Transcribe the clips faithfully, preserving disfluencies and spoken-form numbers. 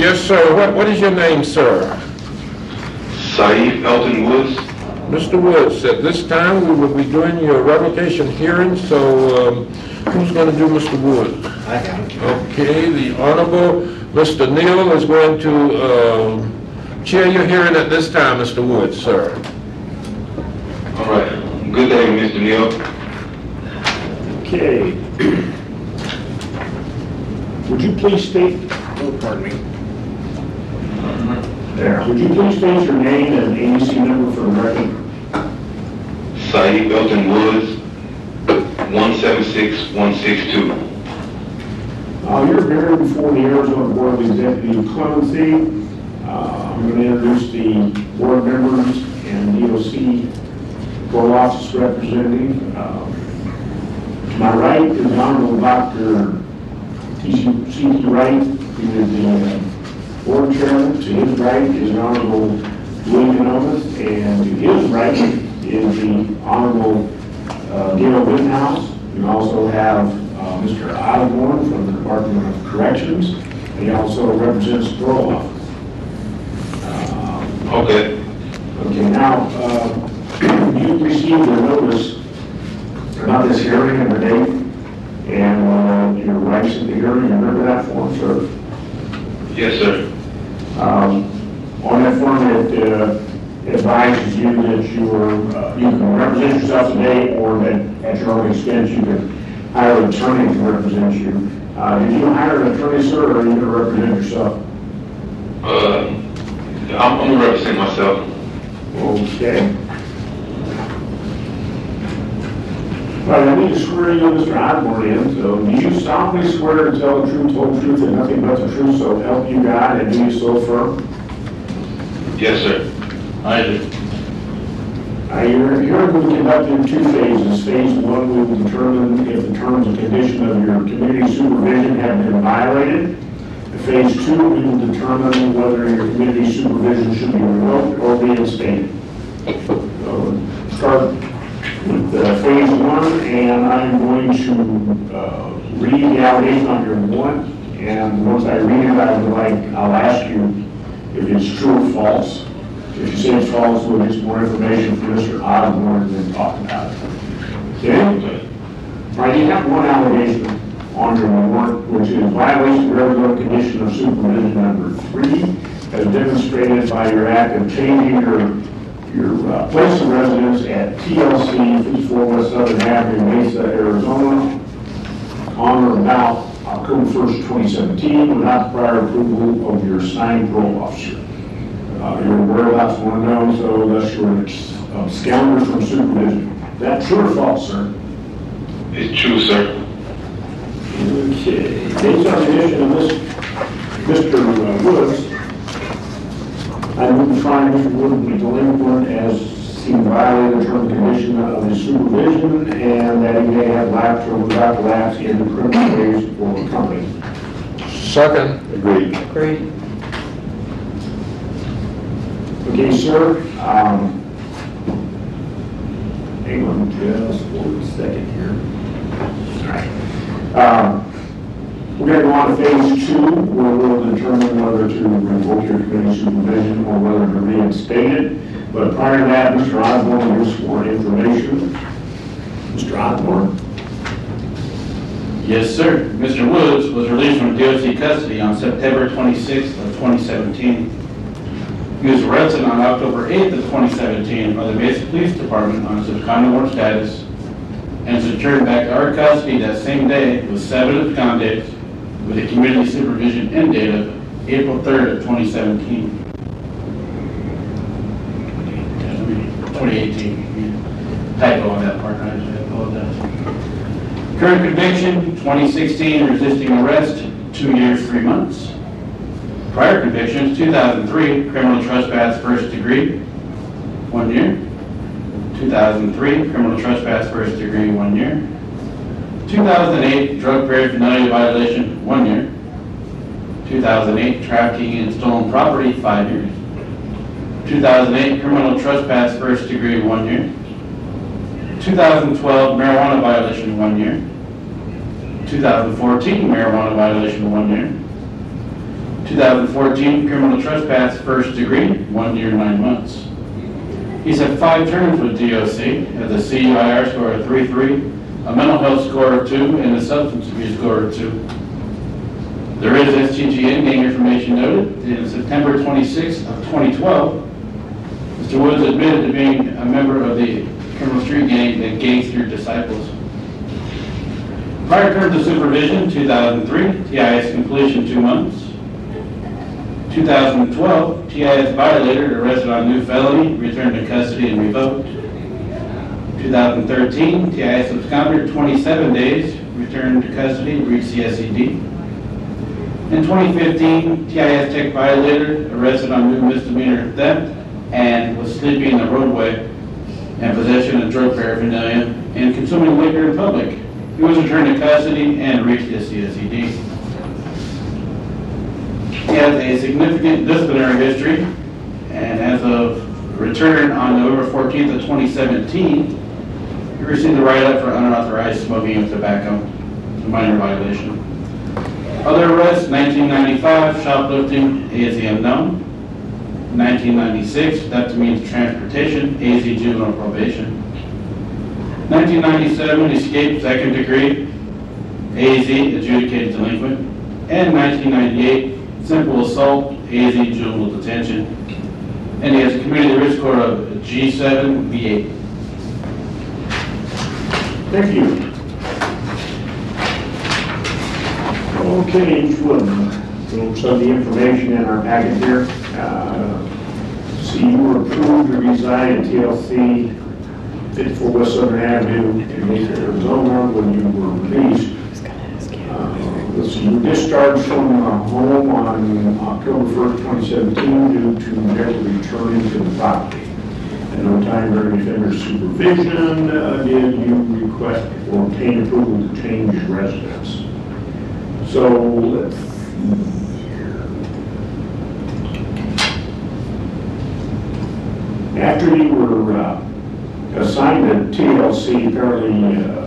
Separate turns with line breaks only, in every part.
Yes, sir. What, what is your name, sir?
Saeed Elton Woods.
Mister Woods, at this time we will be doing your revocation hearing, so um, who's going to do Mister Woods?
I got it.
Okay, the Honorable Mister Neal is going to uh, chair your hearing at this time, Mister Woods, sir.
All right. Good day, Mister Neal.
Okay. Would you please state,
Oh, pardon me.
there, would you please state your name and A B C number for the record?
Saeed Elton Woods, one seven six one six two.
Uh, you're here before the Arizona Board of Executive Clemency. Uh, I'm going to introduce the board members and D O C Board Office Representative. Uh, to my right is the Honorable Doctor T C T Wright, who is the uh, board chairman. To his right is the Honorable William Canomas, and to his right is the Honorable uh, Gail Wittenhouse. We also have uh, Mister Osborne from the Department of Corrections. He also represents the parole office. Uh,
Okay.
okay, now, uh, you received a notice about this hearing and the date and uh, your rights at the hearing. You remember that form, sir?
Yes, sir.
Um, on that form, it uh, advises you that you are, uh, you can represent yourself today, or that at your own expense you can hire an attorney to represent you. Uh, did you hire an attorney, sir, or are you going to represent yourself?
Uh, I'm, I'm gonna represent myself.
Okay. Right, I need to swear you, Mister Osborne, in. So, do you solemnly swear to tell the truth, whole truth, and nothing but the truth, so help you God, and do you so affirm?
Yes, sir.
I do.
Uh, you're, you're going to be conducted in two phases. Phase one will determine if the terms and conditions of your community supervision have been violated. Phase two will determine whether your community supervision should be revoked or reinstated. So, start with uh, phase one, and I'm going to uh, read the allegation on your one, and once I read it, I would like, I'll ask you if it's true or false. If you say it's false, we'll get some more information from Mister Osborne and then talk about it. Okay? All right, you have one allegation on your warrant, which is violation of regular condition of supervision number three, as demonstrated by your act of changing your your uh, place of residence at T L C fifty-four West Southern Avenue, Mesa, Arizona, on or about October first, twenty seventeen, without the prior approval of your assigned parole officer. Uh, your whereabouts want to know, so thus you're uh, scoundrel from supervision. Is that true or false, sir?
It's true, sir.
Okay. Based on the addition of this, Mister Woods, I wouldn't find Mister Wood to be delinquent as he violated the term and condition of his supervision, and that he may have lapsed or without lapse in the criminal case for the company.
Second.
Agreed.
Agreed.
Okay, sir. Um, hang on just one second here. All right. Um, we're going to go on to phase two, where we'll determine whether to revoke your community supervision or whether to reinstate it. But prior to that, Mister Osborne will give some more information. Mister Osborne?
Yes, sir. Mister Woods was released from D O C custody on September twenty-sixth of twenty seventeen. He was arrested on October eighth of twenty seventeen by the Mesa Police Department on absconding warrant status and was returned back to our custody that same day with seven absconded with a community supervision end date of April third of twenty seventeen. twenty eighteen. Typo on that part, I apologize. Current conviction, twenty sixteen, resisting arrest, two years, three months. Prior convictions, two thousand three, criminal trespass first degree, one year. two thousand three, criminal trespass first degree, one year. two thousand eight, drug paraphernalia violation, one year. two thousand eight, trafficking in stolen property, five years. two thousand eight, criminal trespass first degree, one year. two thousand twelve, marijuana violation, one year. two thousand fourteen, marijuana violation, one year. two thousand fourteen, criminal trespass, first degree, one year, nine months. He's had five terms with D O C, has a C U I R score of three three, a mental health score of two, and a substance abuse score of two. There is S T G N gang information noted. In September twenty-sixth of twenty twelve, Mister Woods admitted to being a member of the criminal street gang, the Gangster Disciples. Prior terms of supervision, two thousand three, T I S completion, two months. two thousand twelve, T I S violator, arrested on new felony, returned to custody and revoked. two thousand thirteen, T I S absconded, twenty-seven days, returned to custody, reached C S E D. In twenty fifteen, T I S tech violator, arrested on new misdemeanor theft, and was sleeping in the roadway, and possession of drug paraphernalia, and consuming liquor in public. He was returned to custody and reached the C S E D. He has a significant disciplinary history, and as of return on November fourteenth of twenty seventeen, he received a write-up for unauthorized smoking of tobacco, a minor violation. Other arrests, nineteen ninety-five, shoplifting, A Z unknown. nineteen ninety-six, theft means transportation, A Z juvenile probation. nineteen ninety-seven, escape, second degree, A Z adjudicated delinquent. And nineteen ninety-eight, simple assault, A Z juvenile detention. And he has a community risk score of G seven, B eight.
Thank you. Okay, each one, so some of the information in our packet here. Uh, See, you were approved to reside at T L C fifty-four West Southern Avenue in Mesa, Arizona when you were released. Uh, Let's see, you were discharged from uh, home on October first, twenty seventeen due to never returning to the property. At no time during offender supervision uh, did you request or obtain approval to change residence. So let's see here. After you were uh, assigned to T L C, apparently uh,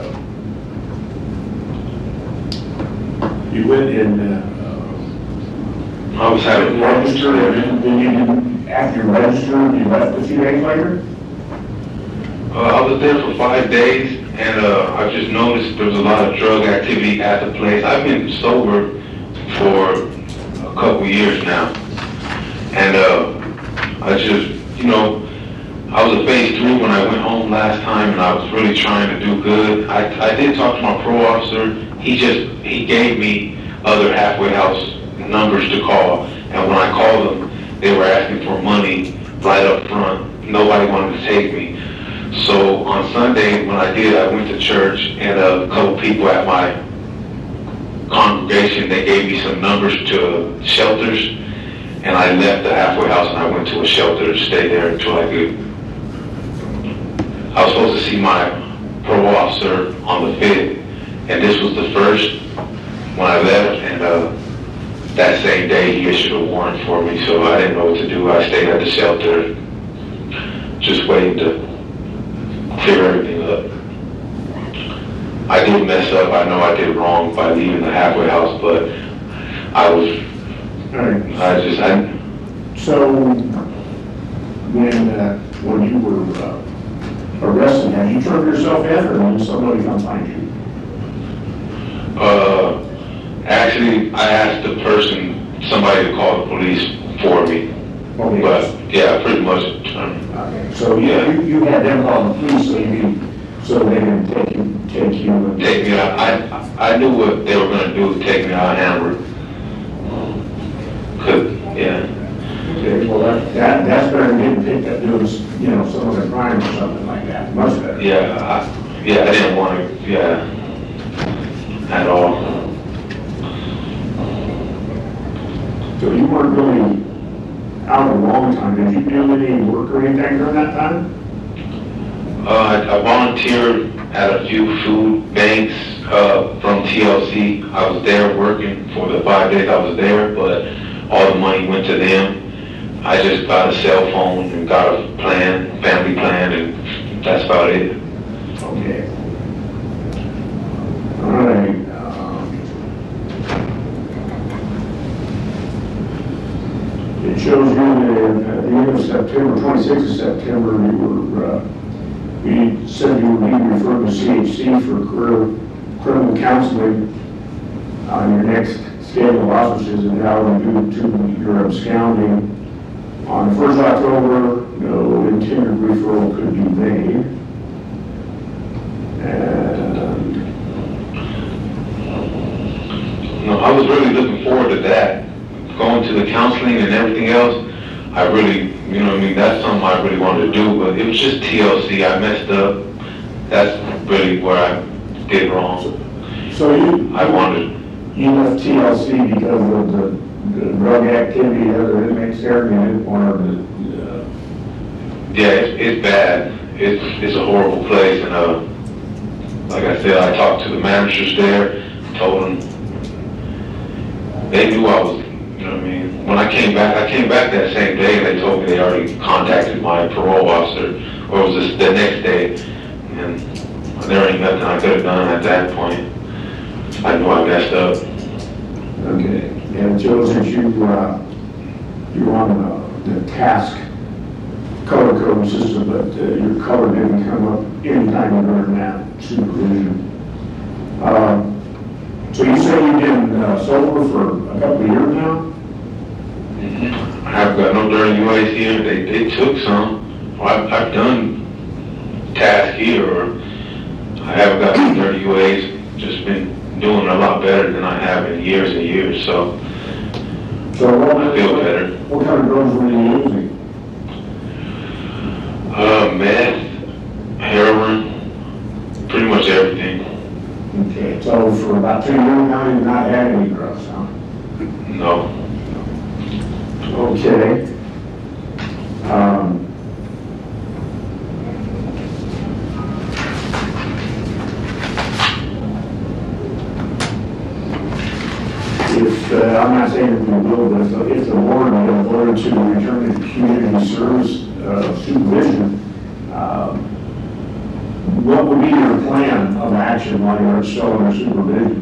you went and uh,
I was having problems
registered,
there.
and then you didn't, after you registered, you left a few days later?
Uh, I was there for five days, and uh, I just noticed there was a lot of drug activity at the place. I've been sober for a couple years now, and uh, I just, you know, I was a phase three when I went home last time, and I was really trying to do good. I, I did talk to my parole officer. He just, he gave me other halfway house numbers to call, and when I called them, they were asking for money right up front. Nobody wanted to take me. So on Sunday, when I did, I went to church, and a couple people at my congregation, they gave me some numbers to shelters, and I left the halfway house and I went to a shelter to stay there until I could. I was supposed to see my parole officer on the fifth, and this was the first when I left, and uh, that same day he issued a warrant for me, so I didn't know what to do. I stayed at the shelter, just waiting to clear everything up. I did mess up. I know I did wrong by leaving the halfway house, but I was,
All right.
I just, I,
So, when, uh, when you were uh, arrested, had you turned yourself in, or did somebody come find you?
uh, actually, I asked the person, somebody to call the police for me,
Okay.
but yeah, pretty much. Um,
Okay, so you,
Yeah.
you you had them call the police, so you could, so they didn't take you, take you. and-
take me out. I I knew what they were gonna do, take me out of Hamburg. Cause yeah,
Okay, well, that, that, that's better than getting picked up doing, you know, some other crime or something like that, much better.
yeah, I, yeah. I didn't want to, yeah, at all.
So you weren't really out a long time. Did you do any work or anything during that time?
Uh, I, I volunteered at a few food banks uh, from T L C. I was there working for the five days I was there, but all the money went to them. I just got a cell phone and got a plan, family plan, and that's about it.
Okay. All right. um, shows you that at the end of September, twenty-sixth of September, you were, uh, we said you would be referred to C H C for career, criminal counseling on your next scale of auspices, and now due to your absconding on the first of October, no intended referral could be made. And
No, I was really looking forward to that. Going to the counseling and everything else, I really, you know what I mean, that's something I really wanted to do, but it was just T L C. I messed up. That's really where I did wrong.
so you,
I wanted,
you left T L C because of the, the drug activity of the inmates there, you didn't want to, uh,
yeah, it's, it's bad. It's, it's a horrible place, and uh, like I said, I talked to the managers there, told them, they knew I was, you know what I mean? When I came back, I came back that same day, and they told me they already contacted my parole officer, or it was this, the next day, and there ain't nothing I could have done at that point. I knew I messed up.
okay. And it shows that you, uh, you're on uh, the task color code system, but uh, your color didn't come up anytime you learned that supervision. Uh, so you say you've been uh, sober for a couple of years now?
I haven't got no dirty U As here. They, they took some. I've, I've done tasks here, or I haven't got no dirty U As. Just been doing a lot better than I have in years and years, so,
So what,
I feel better.
What kind of drugs were you using?
Uh, meth, heroin, pretty much everything.
Okay, so for about two years now, you've not had any drugs, huh?
No.
Okay. Um, If, uh, I'm not saying that we will, but if, if the board voted to return to community service uh, supervision, um, what would be your plan of action while you're still under supervision?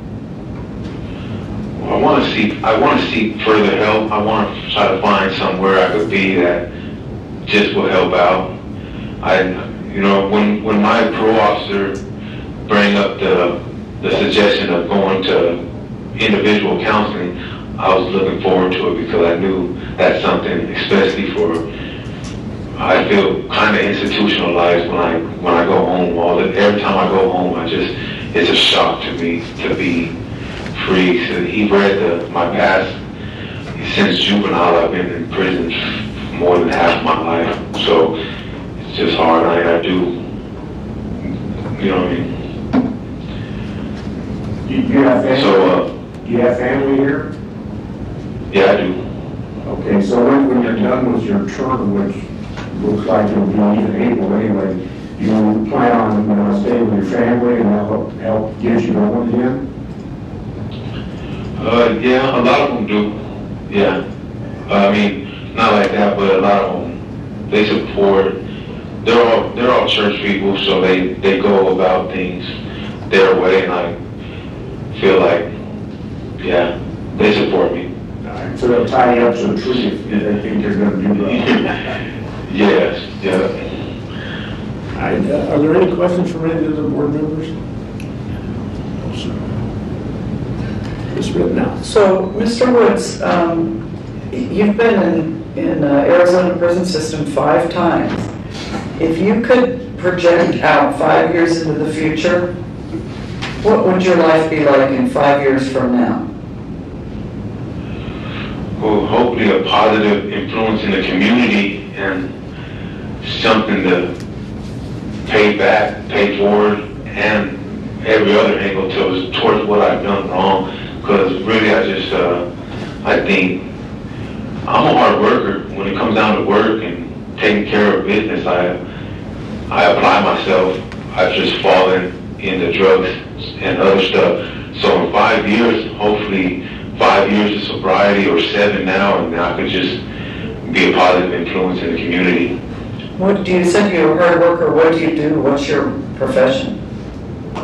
I want to seek, I want to seek further help. I want to try to find somewhere I could be that just will help out. I, you know, when, when my parole officer bring up the, the suggestion of going to individual counseling, I was looking forward to it because I knew that's something, especially for, I feel kind of institutionalized when I when I go home. All the, every time I go home, I just, it's a shock to me to be free. So he read the, my past. Since juvenile, I've been in prison more than half my life. So it's just hard. I, I do, you know what I mean?
You, you have family?
So, uh,
you have family here?
yeah, I do.
Okay, so when, when you're done with your term, which looks like it'll be even April anyway, you plan on uh, staying with your family and help, help get you going again?
Uh, yeah, a lot of them do. Yeah. Uh, I mean, not like that, but a lot of them, they support. They're all, they're all church people, so they, they go about things their way, and I feel like, yeah, they support me.
All right, so they'll tie you up to a tree if they think you're gonna do well.
Yes, yeah.
All right, uh, are there any questions from any of the board members? No, sir. It's written out.
So, Mister Woods, um, you've been in, in uh, Arizona prison system five times. If you could project out five years into the future, what would your life be like in five years from now?
Well, hopefully a positive influence in the community and something to pay back, pay forward, and every other angle towards, towards what I've done wrong. Because really, I just, uh, I think I'm a hard worker. When it comes down to work and taking care of business, I, I apply myself. I've just fallen into drugs and other stuff. So in five years, hopefully five years of sobriety or seven now, and I could just be a positive influence in the community.
What do you said you're a hard worker? What do you do? What's your profession?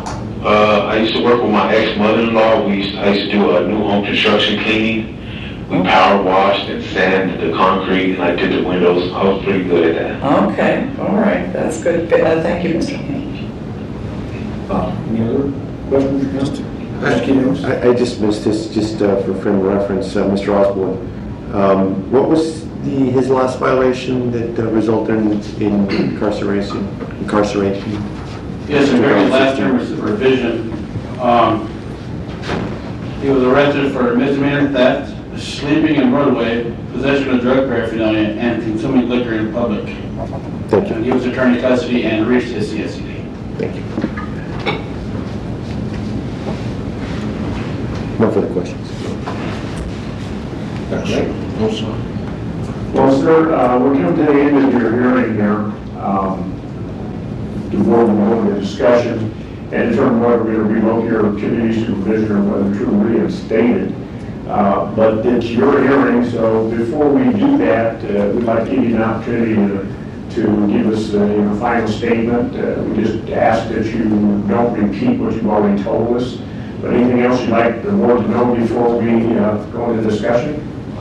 Uh, I used to work with my ex-mother-in-law. We used, I used to do a new home construction cleaning. we power washed and sanded the concrete, and I did the windows. I was pretty good at that.
Okay, all right, that's good. Uh, Thank you, Mister King.
Uh, Any other questions, Mister Skinos?
I, I just missed this, just uh, for frame of reference, uh, Mister Osborne. Um, what was the, his last violation that uh, resulted in, in incarceration? Incarceration?
Yes, the very last term was revision. Um, he was arrested for misdemeanor theft, sleeping in roadway, possession of drug paraphernalia, and consuming liquor in public.
Thank you.
And he was returned to custody and reached his C S C D.
Thank you. No further questions.
No, sir.
Well, sir, uh, we're coming to the end of your hearing here. Um, The board will hold a discussion and determine whether we're going to revoke your community supervision or whether to reinstate it. Uh, But it's your hearing, so before we do that, uh, we'd like to give you an opportunity to, to give us a you know, final statement. Uh, We just ask that you don't repeat what you've already told us. But anything else you'd like the board to know before we uh, go into discussion?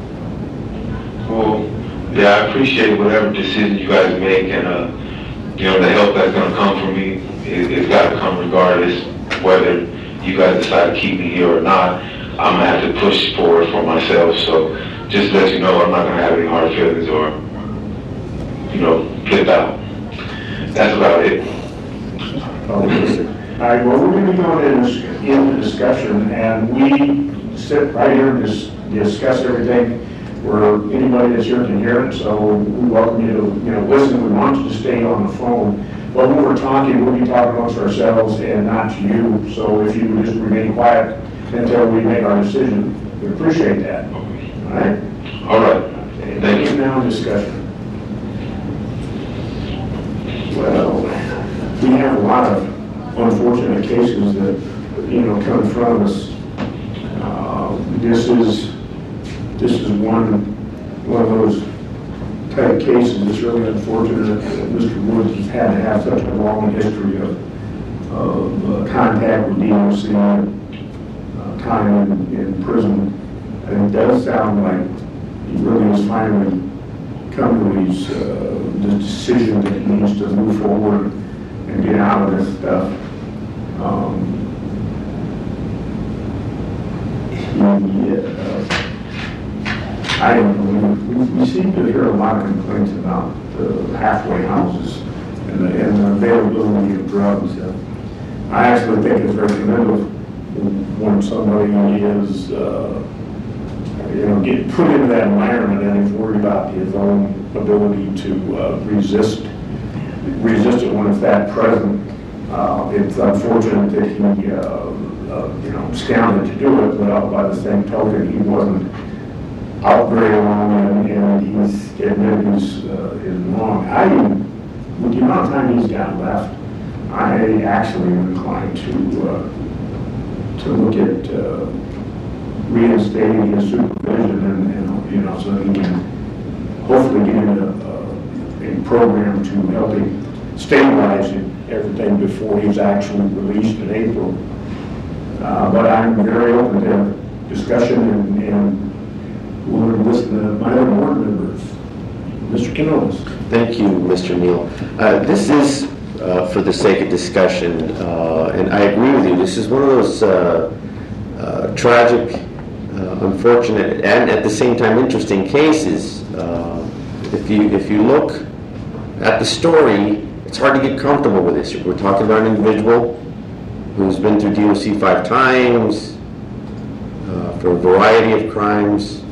Well, yeah, I appreciate whatever decision you guys make, and uh, you know, the help that's going to come from me, it, it's got to come regardless whether you guys decide to keep me here or not. I'm going to have to push forward for myself. So just to let you know, I'm not going to have any hard feelings or, you know, flip out. That's about it.
Okay. All right, well, we're going to be going into, into discussion, and we sit right here and dis- discuss everything where anybody that's here can hear it, so we welcome you to, you know, listen. We want you to stay on the phone. But when we're talking, we'll be talking amongst ourselves and not to you. So if you would just remain quiet until we make our decision, we appreciate that. All right?
All right.
Okay,
Thank you.
now discussion. Well, we have a lot of unfortunate cases that, you know, come in front of us. Uh, this is This is one, one of those type cases that's really unfortunate that Mister Woods has had to have such a long history of, of uh, contact with D O C, uh, time in, in prison. And it does sound like he really has finally come to his, uh, the decision that he needs to move forward and get out of this stuff. Um, he, uh, I don't know, we, we seem to hear a lot of complaints about the halfway houses and the, and the availability of drugs. Uh, I actually think it's very commendable when somebody is, uh, you know, get put into that environment and is worried about his own ability to uh, resist, resist it when it's that present. Uh, it's unfortunate that he, uh, uh, you know, scouted to do it, but by the same token, he wasn't out very long, and, and he's admitted his uh, is wrong. I, with the amount of time he's got left, I actually am inclined to uh, to look at uh, reinstating his supervision, and, and you know, so that he can hopefully get in a, a, a program to help him stabilize everything before he's actually released in April. Uh, but I'm very open to discussion and. and we'll listen to my other board members. Mister Kinolis.
Thank you, Mister Neal. Uh, this is uh, for the sake of discussion, uh, and I agree with you. This is one of those uh, uh, tragic, uh, unfortunate, and at the same time interesting cases. Uh, if you if you look at the story, it's hard to get comfortable with this. We're talking about an individual who's been through D O C five times uh, for a variety of crimes.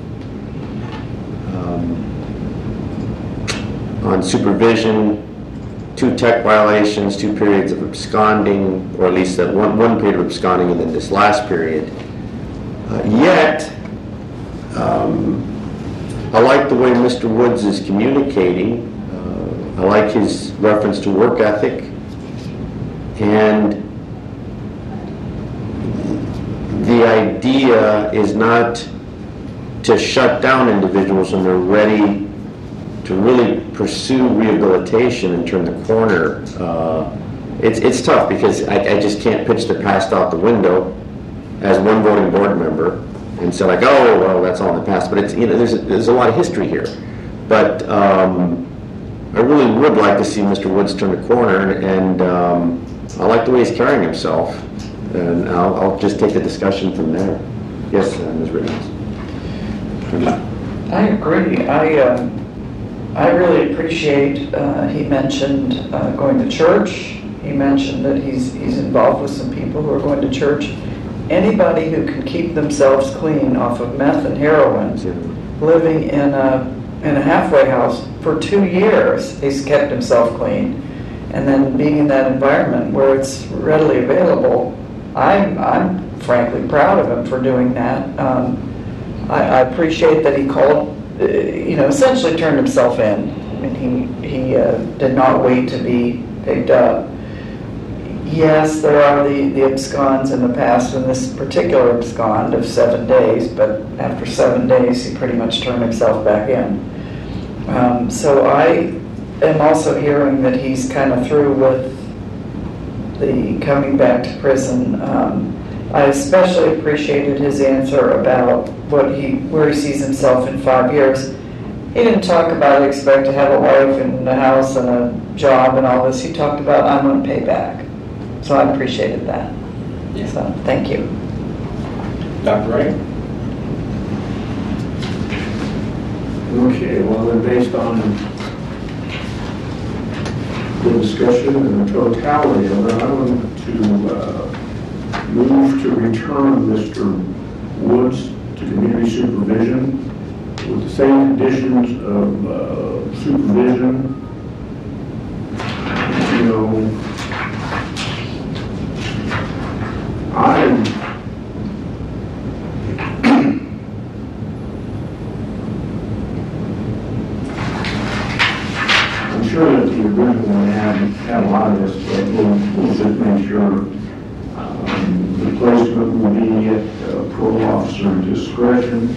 On supervision, two tech violations, two periods of absconding, or at least that one, one period of absconding, and then this last period. Uh, yet, um, I like the way Mister Woods is communicating. Uh, I like his reference to work ethic. And the idea is not to shut down individuals when they're ready to really pursue rehabilitation and turn the corner. Uh, it's it's tough because I, I just can't pitch the past out the window as one voting board member. and say like, oh, well, that's all in the past. But it's, you know, there's a, there's a lot of history here. But um, I really would like to see Mister Woods turn the corner, and um, I like the way he's carrying himself. And I'll, I'll just take the discussion from there. Yes, uh, Miz Riggins.
I agree. I, um, I really appreciate, uh, he mentioned uh, going to church. He mentioned that he's, he's involved with some people who are going to church. Anybody who can keep themselves clean off of meth and heroin, living in a, in a halfway house for two years, he's kept himself clean. And then being in that environment where it's readily available, I'm, I'm frankly proud of him for doing that. Um, I, I appreciate that he called, uh, you know, essentially turned himself in. I mean, he, he uh, did not wait to be picked up. Yes, there are the, the absconds in the past, and this particular abscond of seven days, but after seven days, he pretty much turned himself back in. Um, so I am also hearing that he's kind of through with the coming back to prison. Um, I especially appreciated his answer about what he, where he sees himself in five years. He didn't talk about expect to have a wife and a house and a job and all this. He talked about I'm going to pay back. So I appreciated that.
Yeah.
So thank you.
Doctor Wright?
Okay, well, then based on the discussion and the totality of it, I want to uh, move to return Mister Woods to community supervision with the same conditions of uh, supervision. You know, I'm I'm sure that the original one had, had a lot of this, but we'll, we'll just make sure um, the placement will be at uh, parole officer discretion.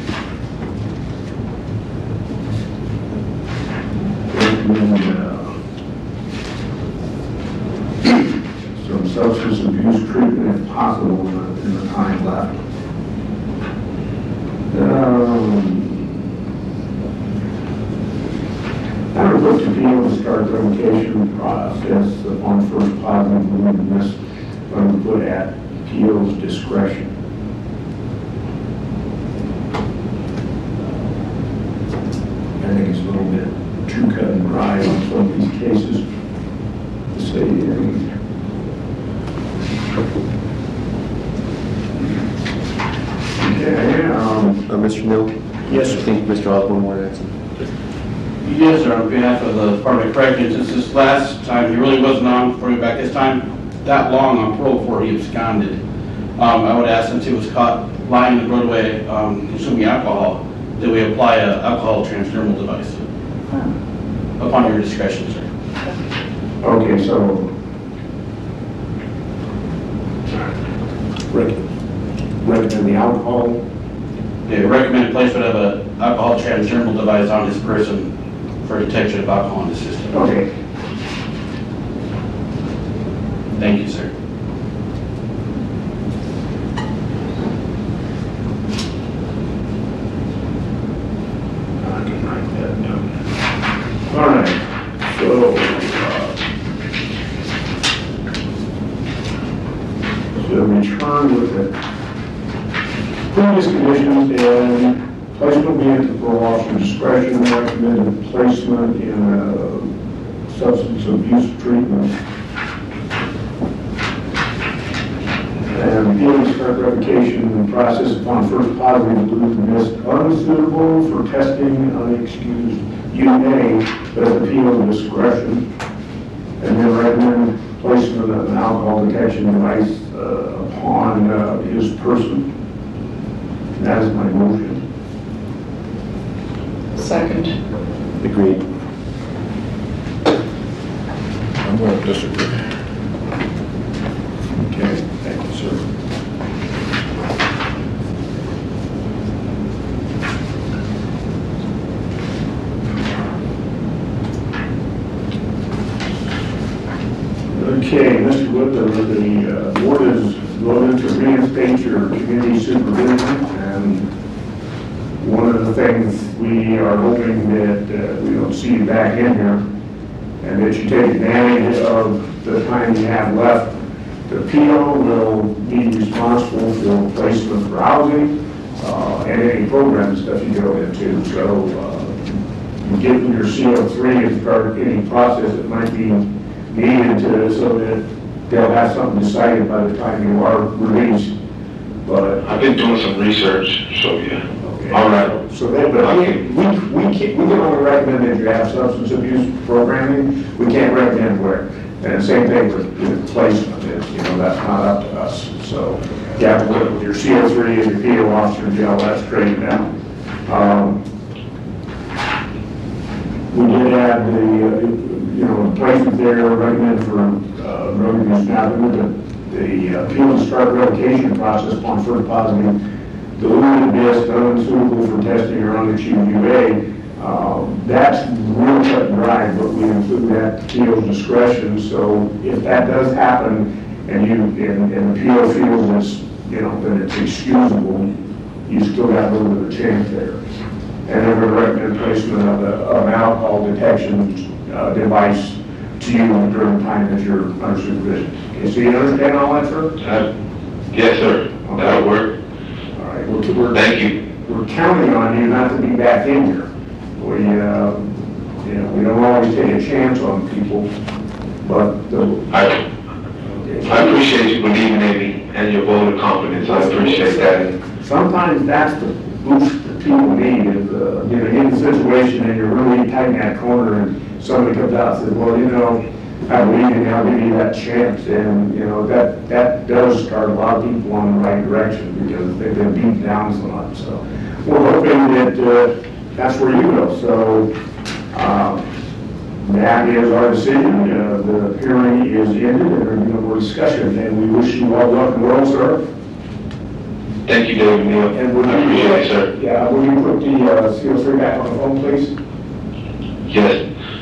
Recommend uh, some substance abuse treatment if possible in the, in the time left. Um, I would look to be able to start the revocation process upon first positive move, and this I would put at P O's discretion. I think it's a little bit too cut and dry on some of these cases to say anything. Okay, um,
Uh, Mister Neal?
Yes,
I think Mister Osborne wanted to add something.
Yes, sir, on behalf of the Department of Corrections, since this last time, he really wasn't on for you back this time, that long on parole before he absconded. Um, I would ask, since he was caught lying in the roadway, um, consuming alcohol, that we apply an alcohol transdermal device. Upon your discretion, sir.
okay, so rec- recommend the alcohol.
They recommend placement of an alcohol transdermal device on his person for detection of alcohol in the system.
Okay.
Thank you, sir.
I can write that down. All right, so, uh, so return with the previous conditions and placement will be at the parole officer discretion, recommended placement in a substance abuse treatment. And appealing start revocation process upon first positive believed missed unsuitable for testing, unexcused, you may, but at the P O's discretion. And then recommend placement of an alcohol detection device uh, upon uh, his person. And that is my motion.
Second.
Agreed.
I'm going to disagree.
Okay, thank you, sir. Okay, Mister Wood, the, the uh, board is voted to reinstate your community supervision, and one of the things we are hoping that uh, we don't see you back in here, and that you take advantage of the time you have left. The P O will be responsible for placement for housing, uh, and any program stuff you go into. So, uh, getting your C O three is part of any process that might be needed to, so that they'll have something decided by the time you are released. But
I've been doing some research, so yeah.
okay.
All right.
So that, but we, we, we can, we can only recommend that you have substance abuse programming. We can't recommend where. And same thing with, with placement, is, you know, that's not up to us. So, yeah, with your C O three and your P O officer in jail, that's straight down. Um, we did add the, uh, you know, placement there, recommended for uh, drug abuse. Now, with the, the appeal and start revocation process upon first positive diluted disc, unsuitable for testing or unachieved U A, uh, that's real cut and dry, but we include that P O's discretion. So if that does happen and you, and, and the P O feels it's, you know, that it's excusable, you still got a little bit of chance there. And then we recommend placement of, a, of an alcohol detection uh, device to you during the time that you're under supervision. Okay, so you understand all that, sir?
Uh, yes, sir. That'll work.
All right. We're, we're,
Thank you.
We're counting on you not to be back in here. We, uh, you know, we don't always take a chance on people, but the,
I,
okay.
I appreciate you believing in me and your vote of confidence. I appreciate that.
Sometimes that's the boost that people need. Is, uh, you know, in a situation and you're really tight in that corner, and somebody comes out and says, "Well, you know, I believe in you. I'll give you that chance." And you know that that does start a lot of people on the right direction because they've been beaten down so much. So we're hoping that uh, that's where you go. So um, that is our decision. Uh, the hearing is ended, and there'll be no more discussion. And we wish you all luck and well, sir.
Thank you, David Neal.
And would
I
you,
appreciate it, sir.
Yeah, will you put the uh, C O three back on the phone, please?
Yes.